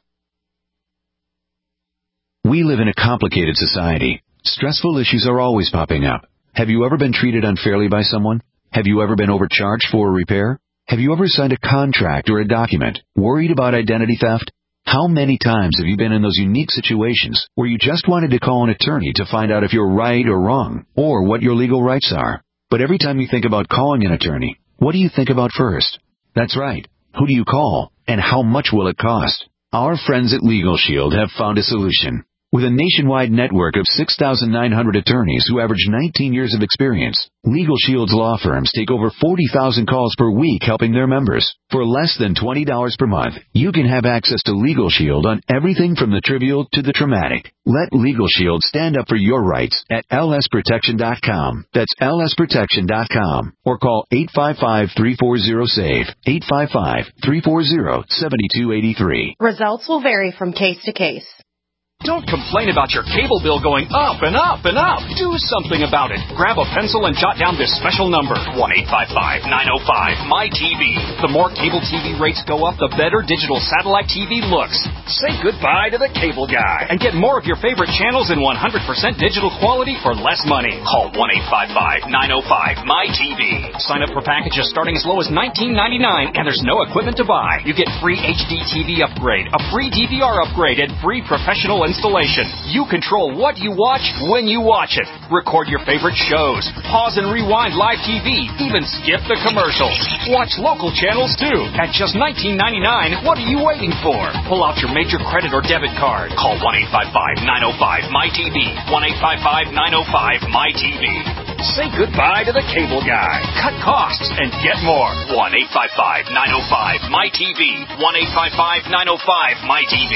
We live in a complicated society. Stressful issues are always popping up. Have you ever been treated unfairly by someone? Have you ever been overcharged for a repair? Have you ever signed a contract or a document worried about identity theft? How many times have you been in those unique situations where you just wanted to call an attorney to find out if you're right or wrong, or what your legal rights are? But every time you think about calling an attorney, what do you think about first? That's right. Who do you call, and how much will it cost? Our friends at Legal Shield have found a solution. With a nationwide network of six thousand nine hundred attorneys who average nineteen years of experience, Legal Shield's law firms take over forty thousand calls per week helping their members. For less than twenty dollars per month, you can have access to Legal Shield on everything from the trivial to the traumatic. Let Legal Shield stand up for your rights at L S protection dot com. That's L S protection dot com. Or call eight five five, three four zero, S A V E, eight five five, three four zero, seven two eight three. Results will vary from case to case. Don't complain about your cable bill going up and up and up. Do something about it. Grab a pencil and jot down this special number, one eight five five, nine oh five, M Y T V. The more cable T V rates go up, the better digital satellite T V looks. Say goodbye to the cable guy and get more of your favorite channels in one hundred percent digital quality for less money. Call one eight five five, nine oh five, M Y T V. Sign up for packages starting as low as nineteen ninety-nine, and there's no equipment to buy. You get free H D T V upgrade, a free D V R upgrade, and free professional installation. You control what you watch when you watch it. Record your favorite shows. Pause and rewind live T V. Even skip the commercials. Watch local channels too. At just nineteen ninety-nine, what are you waiting for? Pull out your major credit or debit card. Call one eight five five, nine oh five, M Y T V. one eight five five, nine oh five, M Y T V. Say goodbye to the cable guy. Cut costs and get more. one eight five five, nine oh five, M Y T V. one eight five five, nine oh five, M Y T V.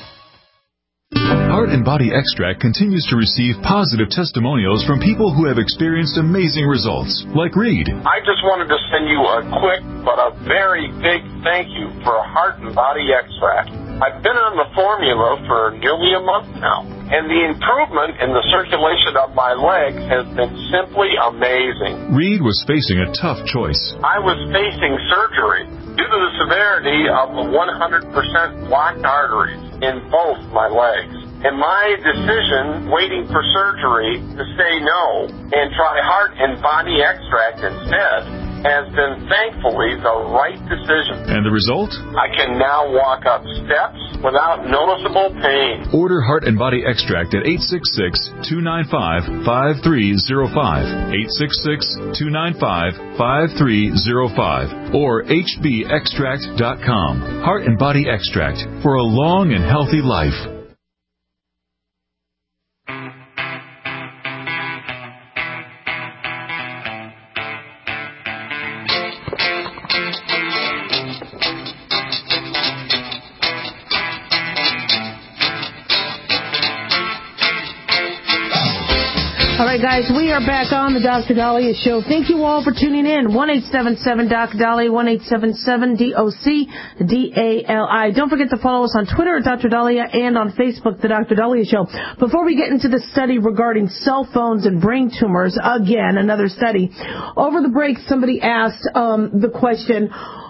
Heart and Body Extract continues to receive positive testimonials from people who have experienced amazing results, like Reed. I just wanted to send you a quick but a very big thank you for Heart and Body Extract. I've been on the formula for nearly a month now, and the improvement in the circulation of my legs has been simply amazing. Reed was facing a tough choice. I was facing surgery due to the severity of the one hundred percent blocked arteries in both my legs. And my decision, waiting for surgery, to say no and try Heart and Body Extract instead, has been thankfully the right decision. And the result? I can now walk up steps without noticeable pain. Order Heart and Body Extract at eight six six, two nine five, five three zero five, eight six six, two nine five, five three zero five, or H B extract dot com. Heart and Body Extract for a long and healthy life. All right, guys, we are back on the Doctor Dahlia Show. Thank you all for tuning in. one eight seven seven, D O C, Dahlia, one eight seven seven, D O C, D A L I. Don't forget to follow us on Twitter at Doctor Dahlia and on Facebook, The Doctor Dahlia Show. Before we get into the study regarding cell phones and brain tumors, again, another study. Over the break, somebody asked um, the question,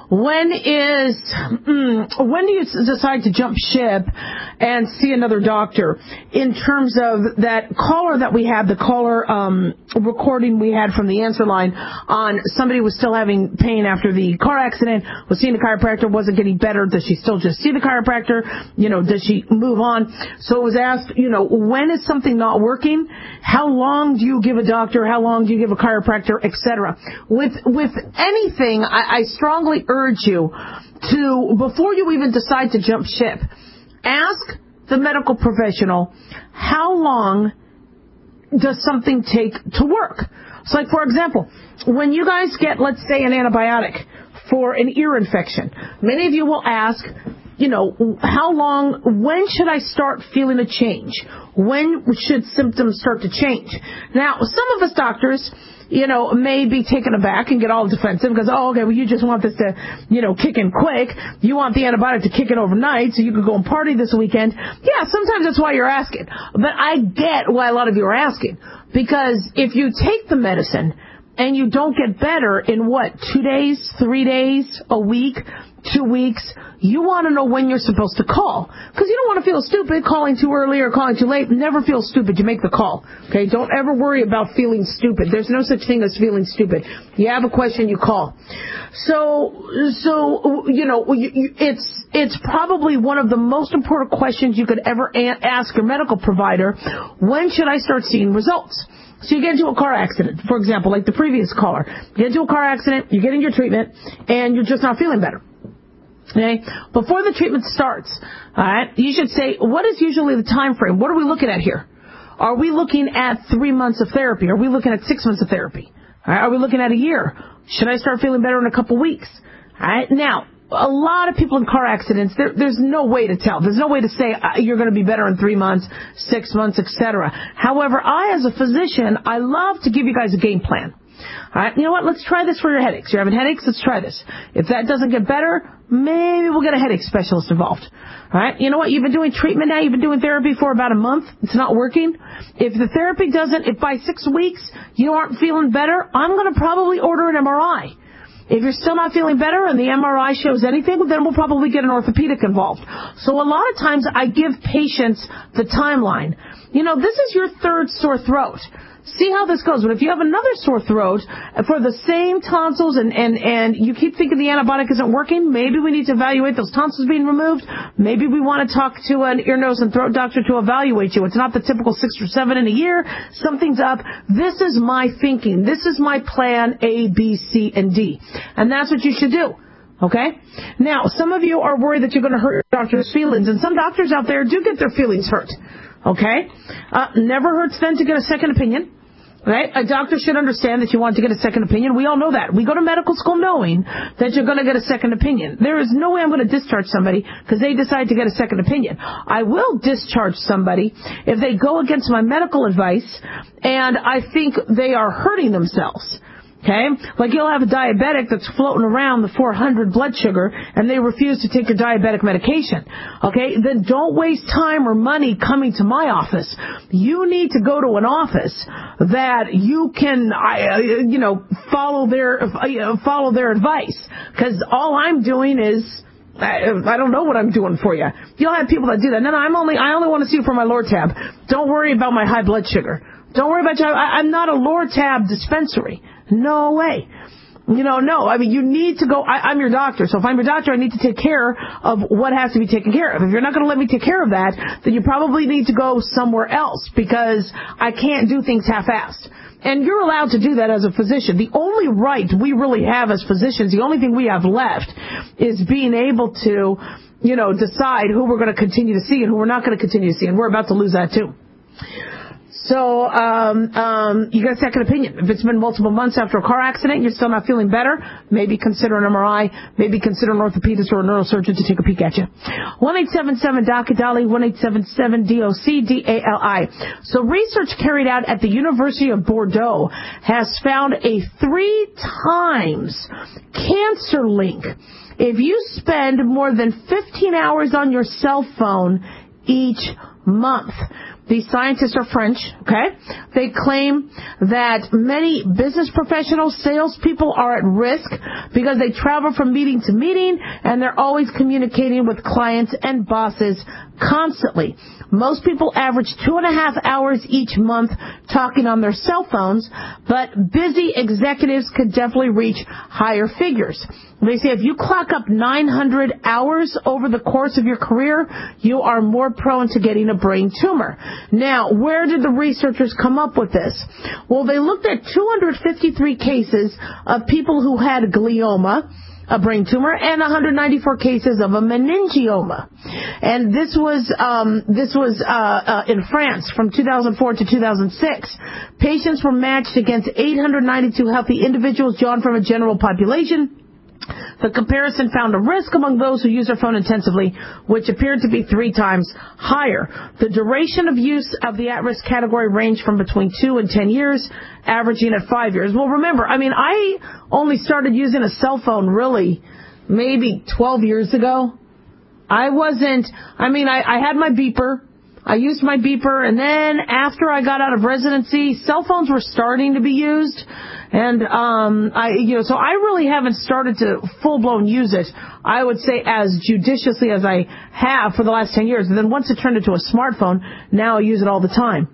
When is mm, when do you decide to jump ship and see another doctor? In terms of that caller that we had, the caller um, recording we had from the answer line on somebody was still having pain after the car accident, was seeing the chiropractor, wasn't getting better. Does she still just see the chiropractor? You know, does she move on? So it was asked, you know, when is something not working? How long do you give a doctor? How long do you give a chiropractor, et cetera? With with anything, I, I strongly urge you to, before you even decide to jump ship, ask the medical professional, how long does something take to work? So like, for example, when you guys get, let's say, an antibiotic for an ear infection, many of you will ask, you know, how long, when should I start feeling a change? When should symptoms start to change? Now, some of us doctors, you know, may be taken aback and get all defensive because, oh, okay, well, you just want this to, you know, kick in quick. You want the antibiotic to kick in overnight so you could go and party this weekend. Yeah, sometimes that's why you're asking. But I get why a lot of you are asking. Because if you take the medicine and you don't get better in, what, two days, three days, a week, two weeks, you want to know when you're supposed to call. Because you don't want to feel stupid calling too early or calling too late. Never feel stupid. You make the call. Okay? Don't ever worry about feeling stupid. There's no such thing as feeling stupid. You have a question, you call. So, so you know, you, you, it's it's probably one of the most important questions you could ever a- ask your medical provider. When should I start seeing results? So you get into a car accident, for example, like the previous caller. You get into a car accident, you're getting your treatment, and you're just not feeling better. Okay? Before the treatment starts, all right, you should say, what is usually the time frame? What are we looking at here? Are we looking at three months of therapy? Are we looking at six months of therapy? All right, are we looking at a year? Should I start feeling better in a couple weeks? All right, now, a lot of people in car accidents, there, there's no way to tell. There's no way to say uh, you're going to be better in three months, six months, et cetera. However, I, as a physician, I love to give you guys a game plan. All right, you know what? Let's try this for your headaches. You're having headaches? Let's try this. If that doesn't get better, maybe we'll get a headache specialist involved. All right, you know what? You've been doing treatment now. You've been doing therapy for about a month. It's not working. If the therapy doesn't, if by six weeks you aren't feeling better, I'm going to probably order an M R I. If you're still not feeling better and the M R I shows anything, then we'll probably get an orthopedic involved. So a lot of times I give patients the timeline. You know, this is your third sore throat. See how this goes. But if you have another sore throat for the same tonsils and, and, and you keep thinking the antibiotic isn't working, maybe we need to evaluate those tonsils being removed. Maybe we want to talk to an ear, nose, and throat doctor to evaluate you. It's not the typical six or seven in a year. Something's up. This is my thinking. This is my plan A, B, C, and D. And that's what you should do. Okay? Now, some of you are worried that you're going to hurt your doctor's feelings, and some doctors out there do get their feelings hurt. Okay? Uh, never hurts then to get a second opinion. Right? A doctor should understand that you want to get a second opinion. We all know that. We go to medical school knowing that you're going to get a second opinion. There is no way I'm going to discharge somebody because they decide to get a second opinion. I will discharge somebody if they go against my medical advice and I think they are hurting themselves. Okay? Like you'll have a diabetic that's floating around the four hundred blood sugar and they refuse to take their diabetic medication. Okay? Then don't waste time or money coming to my office. You need to go to an office that you can, uh, you know, follow their, uh, follow their advice. Because all I'm doing is, I, I don't know what I'm doing for you. You'll have people that do that. No, no, I'm only, I only want to see you for my Lortab. Don't worry about my high blood sugar. Don't worry about you. I, I'm not a Lortab dispensary. No way. You know, no. I mean, you need to go. I, I'm your doctor. So if I'm your doctor, I need to take care of what has to be taken care of. If you're not going to let me take care of that, then you probably need to go somewhere else because I can't do things half-assed. And you're allowed to do that as a physician. The only right we really have as physicians, the only thing we have left is being able to, you know, decide who we're going to continue to see and who we're not going to continue to see. And we're about to lose that too. So, um, um, you get a second opinion. If it's been multiple months after a car accident and you're still not feeling better, maybe consider an M R I, maybe consider an orthopedist or a neurosurgeon to take a peek at you. one eight seven seven D O C D A L I, one eight seven seven D O C D A L I. So research carried out at the University of Bordeaux has found a three times cancer link if you spend more than fifteen hours on your cell phone each month. These scientists are French, okay? They claim that many business professionals, salespeople are at risk because they travel from meeting to meeting and they're always communicating with clients and bosses constantly. Most people average two and a half hours each month talking on their cell phones, but busy executives could definitely reach higher figures. They say if you clock up nine hundred hours over the course of your career, you are more prone to getting a brain tumor. Now, where did the researchers come up with this? Well, they looked at two hundred fifty-three cases of people who had glioma, a brain tumor, and one hundred ninety-four cases of a meningioma. And this was um, this was uh, uh, in France from two thousand four to two thousand six. Patients were matched against eight hundred ninety-two healthy individuals drawn from a general population. The comparison found a risk among those who use their phone intensively, which appeared to be three times higher. The duration of use of the at-risk category ranged from between two and ten years, averaging at five years. Well, remember, I mean, I only started using a cell phone really maybe twelve years ago. I wasn't, I mean, I, I had my beeper. I used my beeper, and then after I got out of residency, cell phones were starting to be used. And, um, I, you know, so I really haven't started to full-blown use it, I would say, as judiciously as I have for the last ten years. And then once it turned into a smartphone, now I use it all the time.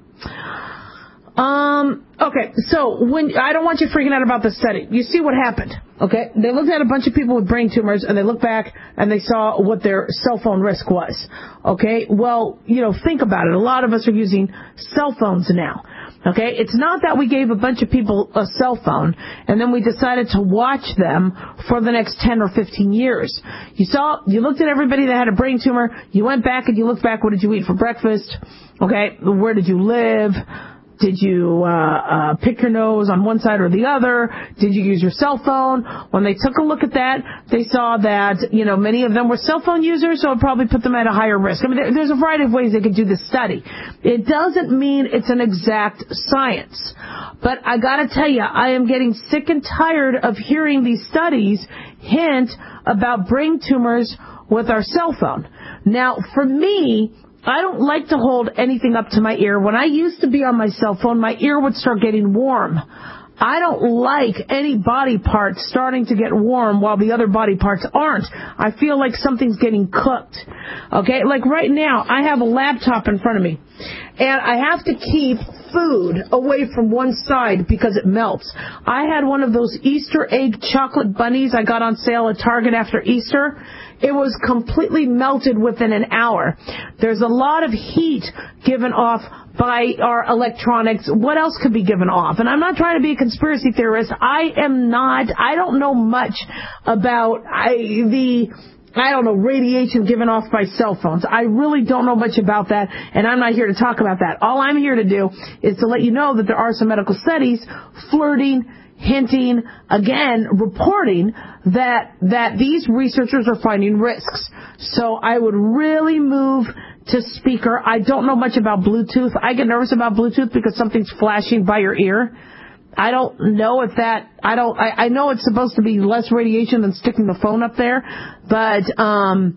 Um, okay, so when, I don't want you freaking out about the study. You see what happened, okay? They looked at a bunch of people with brain tumors, and they looked back, and they saw what their cell phone risk was, okay? Well, you know, think about it. A lot of us are using cell phones now. Okay, it's not that we gave a bunch of people a cell phone and then we decided to watch them for the next ten or fifteen years. You saw, you looked at everybody that had a brain tumor, you went back and you looked back, what did you eat for breakfast? Okay, where did you live? Did you uh, uh pick your nose on one side or the other? Did you use your cell phone? When they took a look at that, they saw that, you know, many of them were cell phone users, so it probably put them at a higher risk. I mean, there, there's a variety of ways they could do this study. It doesn't mean it's an exact science. But I gotta tell you, I am getting sick and tired of hearing these studies hint about brain tumors with our cell phone. Now, for me, I don't like to hold anything up to my ear. When I used to be on my cell phone, my ear would start getting warm. I don't like any body part starting to get warm while the other body parts aren't. I feel like something's getting cooked. Okay, like right now, I have a laptop in front of me, and I have to keep food away from one side because it melts. I had one of those Easter egg chocolate bunnies I got on sale at Target after Easter. It was completely melted within an hour. There's a lot of heat given off by our electronics. What else could be given off? And I'm not trying to be a conspiracy theorist. I am not. I don't know much about I, the, I don't know, radiation given off by cell phones. I really don't know much about that, and I'm not here to talk about that. All I'm here to do is to let you know that there are some medical studies flirting, hinting, again, reporting that that these researchers are finding risks. So I would really move to speaker. I don't know much about Bluetooth. I get nervous about Bluetooth because something's flashing by your ear. I don't know if that, I don't, I, I know it's supposed to be less radiation than sticking the phone up there, but, um,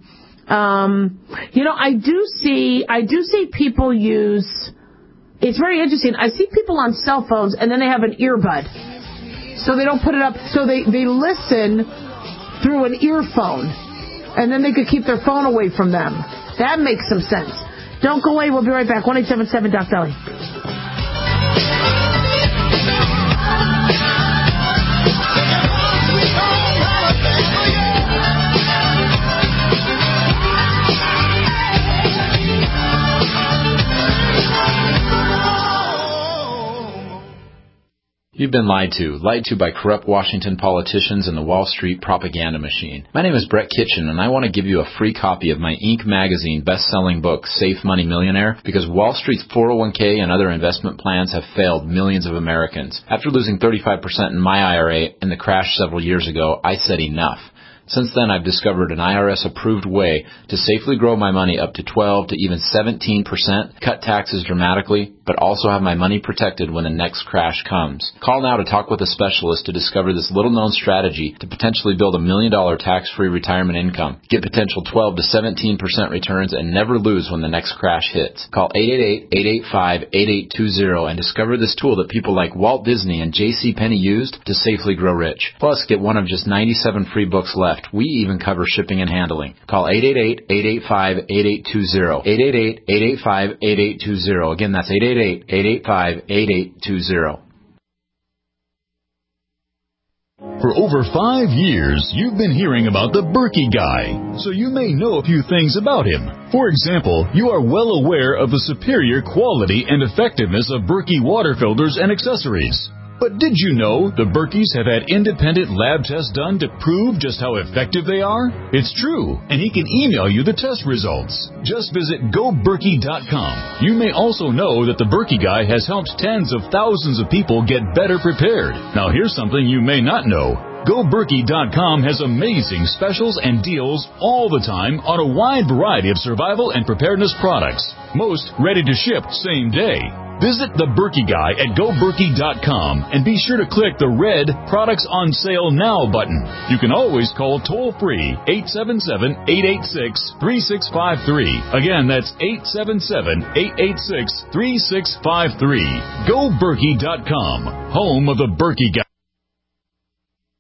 um, you know, I do see, I do see people use, it's very interesting. I see people on cell phones and then they have an earbud. So they don't put it up, so they, they listen through an earphone, and then they could keep their phone away from them. That makes some sense. Don't go away. We'll be right back. one eight seven seven Doc Dali. You've been lied to, lied to by corrupt Washington politicians and the Wall Street propaganda machine. My name is Brett Kitchen, and I want to give you a free copy of my Inc magazine best-selling book, Safe Money Millionaire, because Wall Street's four oh one k and other investment plans have failed millions of Americans. After losing thirty-five percent in my I R A in the crash several years ago, I said enough. Since then, I've discovered an I R S-approved way to safely grow my money up to twelve to even seventeen percent, cut taxes dramatically, but also have my money protected when the next crash comes. Call now to talk with a specialist to discover this little-known strategy to potentially build a million-dollar tax-free retirement income. Get potential twelve to seventeen percent returns and never lose when the next crash hits. Call eight eight eight, eight eight five, eight eight two zero and discover this tool that people like Walt Disney and J C Penney used to safely grow rich. Plus, get one of just ninety-seven free books left. We even cover shipping and handling. Call eight eight eight, eight eight five, eight eight two zero. eight eight eight, eight eight five, eight eight two zero. Again, that's eight eight eight, eight eight five, eight eight two zero. For over five years, you've been hearing about the Berkey Guy, so you may know a few things about him. For example, you are well aware of the superior quality and effectiveness of Berkey water filters and accessories. But did you know the Berkeys have had independent lab tests done to prove just how effective they are? It's true, and he can email you the test results. Just visit go berkey dot com. You may also know that the Berkey Guy has helped tens of thousands of people get better prepared. Now here's something you may not know. go berkey dot com has amazing specials and deals all the time on a wide variety of survival and preparedness products. Most ready to ship same day. Visit the Berkey Guy at go berkey dot com and be sure to click the red Products on Sale Now button. You can always call toll-free eight seven seven, eight eight six, three six five three. Again, that's eight seven seven, eight eight six, three six five three. go berkey dot com, home of the Berkey Guy.